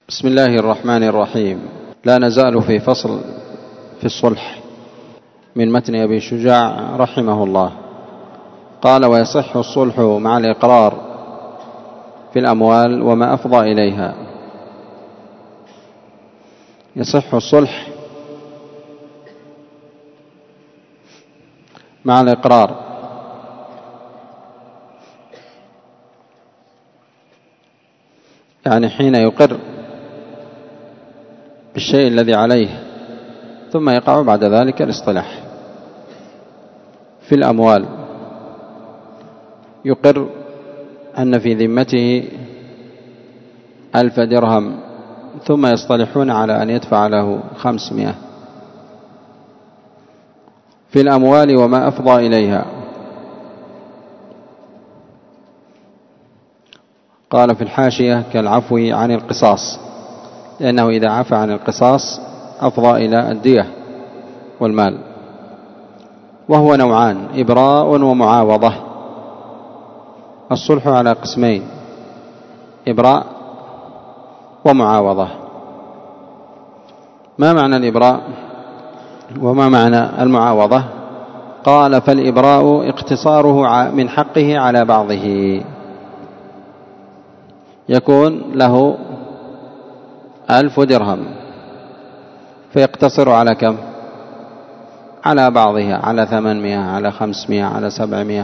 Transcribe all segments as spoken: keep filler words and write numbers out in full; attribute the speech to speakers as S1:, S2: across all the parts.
S1: بسم الله الرحمن الرحيم. لا نزال في فصل في الصلح من متن أبي شجاع رحمه الله. قال: ويصح الصلح مع الإقرار في الأموال وما أفضى إليها. يصح الصلح مع الإقرار يعني حين يقر بالشيء الذي عليه ثم يقع بعد ذلك الاصطلاح. في الأموال يقر أن في ذمته ألف درهم ثم يصطلحون على أن يدفع له خمسمائة. في الأموال وما أفضى إليها قال في الحاشية: كالعفو عن القصاص، لأنه إذا عفى عن القصاص أفضى إلى الدية والمال. وهو نوعان: إبراء ومعاوضة. الصلح على قسمين: إبراء ومعاوضة. ما معنى الإبراء وما معنى المعاوضة؟ قال: فالإبراء اقتصاره من حقه على بعضه، يكون له ألف درهم فيقتصر على كم؟ على بعضها، على ثمانمائة، على خمسمائة، على سبعمائة.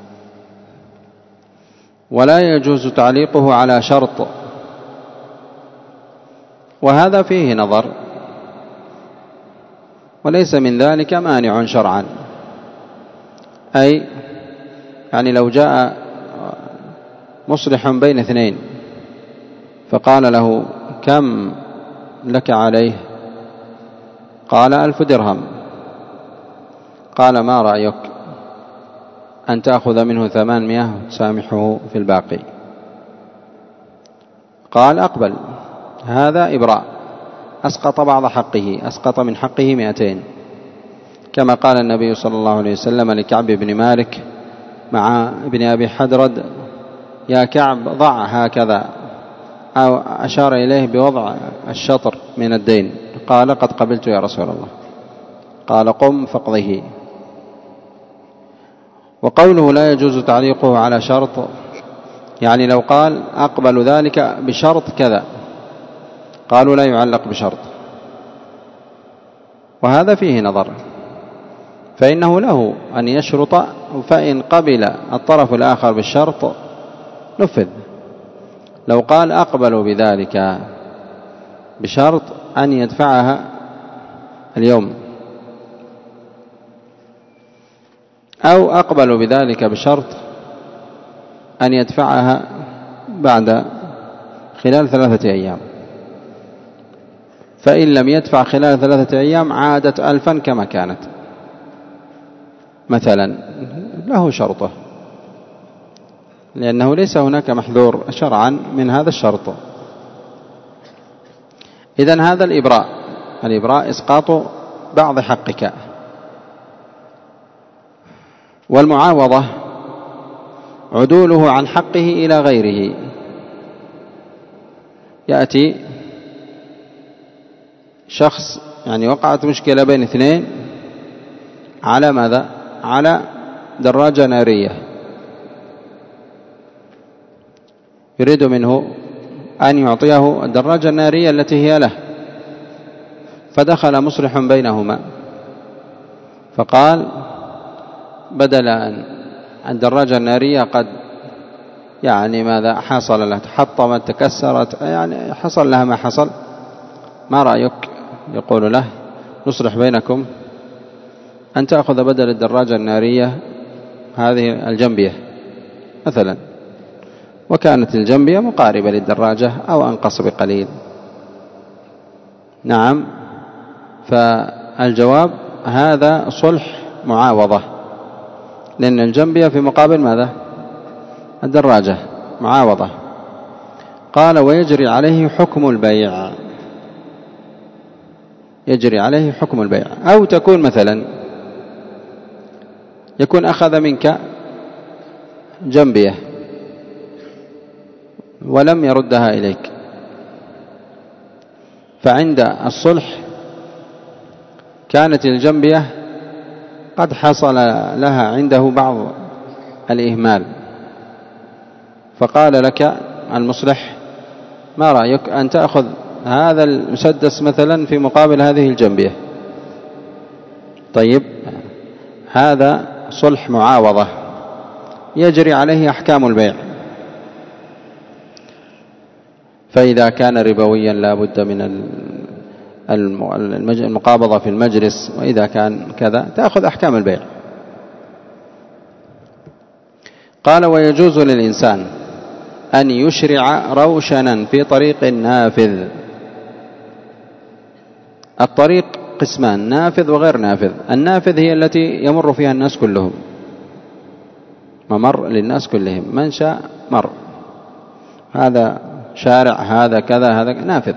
S1: ولا يجوز تعليقه على شرط، وهذا فيه نظر، وليس من ذلك مانع شرعا. أي يعني لو جاء مصلح بين اثنين فقال له: كم لك عليه؟ قال: ألف درهم. قال: ما رأيك أن تأخذ منه ثمانمائة وتسامحه في الباقي؟ قال: أقبل. هذا إبراء، أسقط بعض حقه، أسقط من حقه مئتين، كما قال النبي صلى الله عليه وسلم لكعب بن مالك مع ابن أبي حدرد: يا كعب ضع هكذا، أو أشار إليه بوضع الشطر من الدين. قال: قد قبلت يا رسول الله. قال: قم فاقضه. وقوله لا يجوز تعليقه على شرط، يعني لو قال: أقبل ذلك بشرط كذا، قالوا لا يعلق بشرط، وهذا فيه نظر، فإنه له أن يشرط، فإن قبل الطرف الآخر بالشرط نفذ. لو قال: أقبل بذلك بشرط أن يدفعها اليوم، أو أقبل بذلك بشرط أن يدفعها بعد خلال ثلاثة أيام، فإن لم يدفع خلال ثلاثة أيام عادت ألفا كما كانت مثلا، له شرطه، لأنه ليس هناك محذور شرعا من هذا الشرط. إذن هذا الإبراء، الإبراء إسقاط بعض حقك. والمعاوضة عدوله عن حقه إلى غيره. يأتي شخص، يعني وقعت مشكلة بين اثنين على ماذا؟ على دراجة نارية، يريد منه أن يعطيه الدراجة النارية التي هي له، فدخل مصلح بينهما فقال: بدل أن الدراجة النارية قد يعني ماذا حصل لها، تحطمت، تكسرت، يعني حصل لها ما حصل، ما رأيك؟ يقول له: نصلح بينكم أن تأخذ بدل الدراجة النارية هذه الجنبية مثلا، وكانت الجنبية مقاربة للدراجة أو أنقص بقليل. نعم، فالجواب هذا صلح معاوضة، لأن الجنبية في مقابل ماذا؟ الدراجة، معاوضة. قال: ويجري عليه حكم البيع، يجري عليه حكم البيع. أو تكون مثلا يكون أخذ منك جنبية ولم يردها إليك، فعند الصلح كانت الجنبية قد حصل لها عنده بعض الإهمال، فقال لك المصلح: ما رأيك أن تأخذ هذا المسدس مثلا في مقابل هذه الجنبية؟ طيب، هذا صلح معاوضة يجري عليه أحكام البيع، فإذا كان ربويا لا بد من المقابضة في المجلس، وإذا كان كذا تأخذ أحكام البيع. قال: ويجوز للإنسان أن يشرع روشنا في طريق نافذ. الطريق قسمان: نافذ وغير نافذ. النافذ هي التي يمر فيها الناس كلهم، ممر للناس كلهم، من شاء مر، هذا شارع، هذا كذا، هذا نافذ.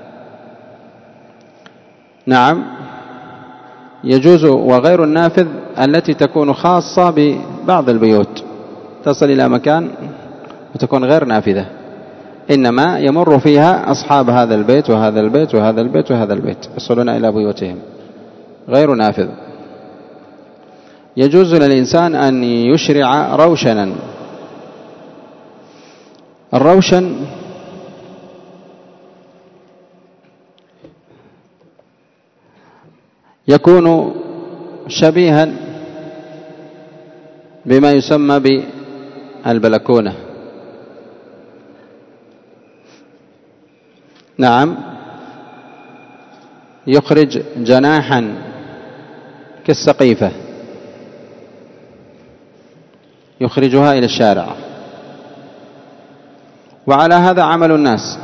S1: نعم، يجوز. وغير النافذ التي تكون خاصة ببعض البيوت، تصل إلى مكان وتكون غير نافذة، إنما يمر فيها أصحاب هذا البيت وهذا البيت وهذا البيت وهذا البيت، يصلون إلى بيوتهم، غير نافذ. يجوز للإنسان أن يشرع روشنا. الروشن يكون شبيها بما يسمى بالبلكونة. نعم، يخرج جناحا كالسقيفة، يخرجها إلى الشارع، وعلى هذا عمل الناس،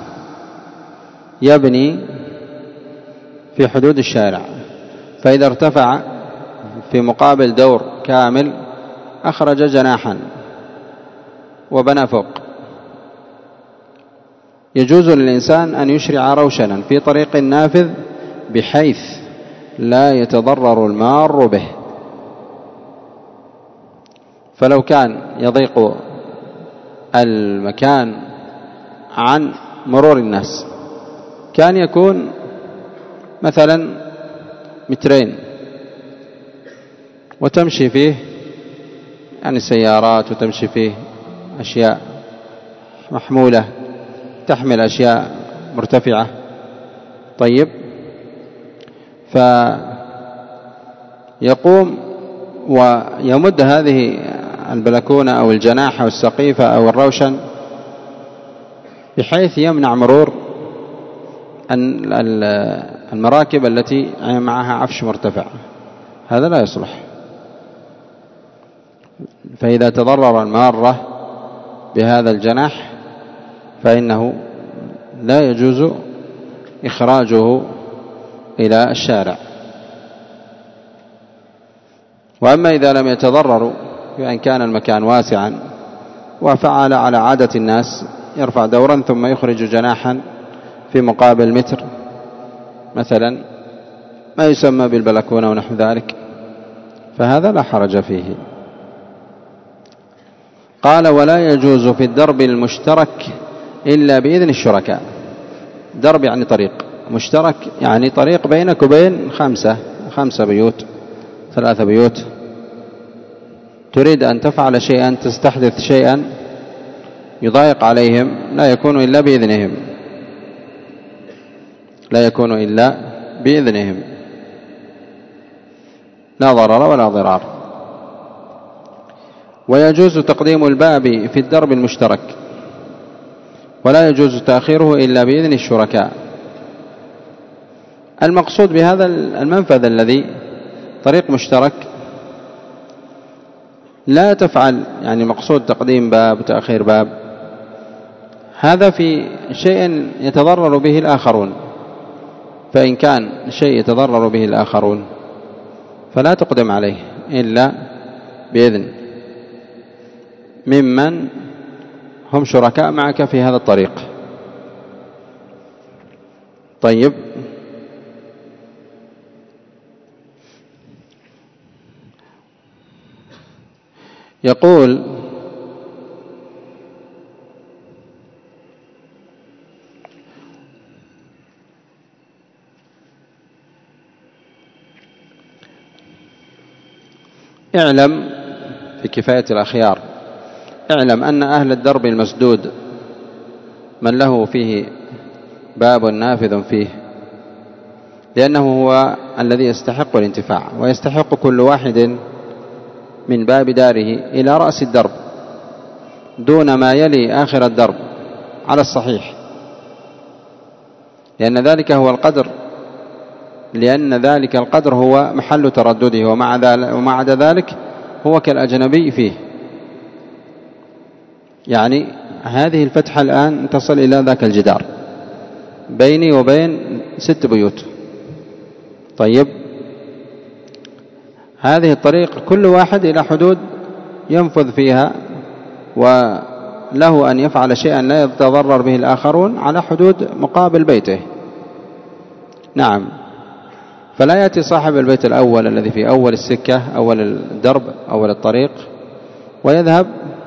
S1: يبني في حدود الشارع، فإذا ارتفع في مقابل دور كامل أخرج جناحا وبنى فوق. يجوز للإنسان أن يشرع روشنا في طريق نافذ بحيث لا يتضرر المار به، فلو كان يضيق المكان عن مرور الناس كان يكون مثلا مترين وتمشي فيه يعني سيارات، وتمشي فيه أشياء محمولة تحمل أشياء مرتفعة. طيب، فيقوم ويمد هذه البلكونة أو الجناح أو السقيفة أو الروشن بحيث يمنع مرور المراكب التي معها عفش مرتفع، هذا لا يصلح. فإذا تضرر المارة بهذا الجناح فإنه لا يجوز إخراجه إلى الشارع. وأما إذا لم يتضرروا، بأن كان المكان واسعا وفعل على عادة الناس، يرفع دورا ثم يخرج جناحا في مقابل متر مثلا، ما يسمى بالبلكونة ونحو ذلك، فهذا لا حرج فيه. قال: ولا يجوز في الدرب المشترك إلا بإذن الشركاء. درب يعني طريق مشترك، يعني طريق بينك وبين خمسة خمسة بيوت، ثلاثة بيوت، تريد أن تفعل شيئا، تستحدث شيئا يضايق عليهم، لا يكون إلا بإذنهم، لا يكون إلا بإذنهم، لا ضرر ولا ضرار. ويجوز تقديم الباب في الدرب المشترك، ولا يجوز تأخيره إلا بإذن الشركاء. المقصود بهذا المنفذ الذي طريق مشترك لا تفعل، يعني مقصود تقديم باب وتأخير باب، هذا في شيء يتضرر به الآخرون، فإن كان شيء يتضرر به الآخرون فلا تقدم عليه إلا بإذن ممن هم شركاء معك في هذا الطريق. طيب، يقول: اعلم في كفاية الأخيار، اعلم أن أهل الدرب المسدود من له فيه باب نافذ فيه، لأنه هو الذي يستحق الانتفاع، ويستحق كل واحد من باب داره إلى رأس الدرب دون ما يلي آخر الدرب على الصحيح، لأن ذلك هو القدر لأن ذلك القدر هو محل تردده، ومع ذلك ومع عدا ذلك هو كالأجنبي فيه. يعني هذه الفتحة الآن تصل إلى ذاك الجدار بيني وبين ست بيوت. طيب، هذه الطريق كل واحد إلى حدود ينفذ فيها، وله أن يفعل شيئا لا يتضرر به الآخرون على حدود مقابل بيته. نعم، فلا يأتي صاحب البيت الأول الذي في أول السكة، أول الدرب، أول الطريق، ويذهب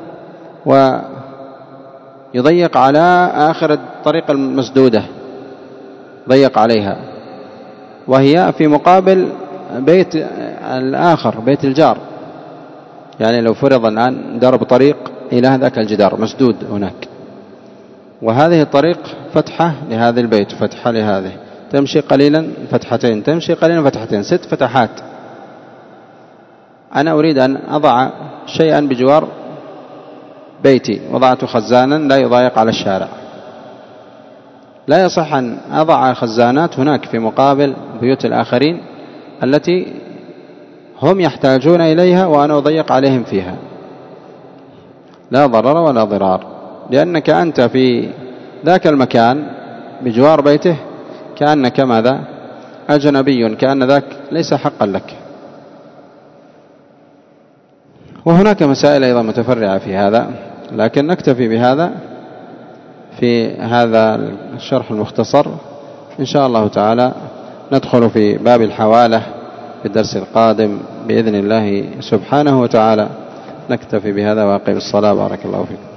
S1: ويضيق على آخر الطريق المسدودة، ضيق عليها، وهي في مقابل بيت الآخر، بيت الجار. يعني لو فرض الآن درب طريق إلى ذاك الجدار مسدود هناك، وهذه الطريق فتحة لهذا البيت، فتحة لهذه، تمشي قليلا فتحتين، تمشي قليلا فتحتين، ست فتحات. أنا أريد أن أضع شيئا بجوار بيتي، وضعت خزانا لا يضايق على الشارع، لا يصح أن أضع خزانات هناك في مقابل بيوت الآخرين التي هم يحتاجون إليها وأنا أضيق عليهم فيها. لا ضرر ولا ضرار، لأنك أنت في ذاك المكان بجوار بيته كأنك ماذا؟ أجنبي، كأن ذاك ليس حقا لك. وهناك مسائل أيضا متفرعة في هذا، لكن نكتفي بهذا في هذا الشرح المختصر. إن شاء الله تعالى ندخل في باب الحوالة في الدرس القادم بإذن الله سبحانه وتعالى. نكتفي بهذا وأقم الصلاة. بارك الله فيكم.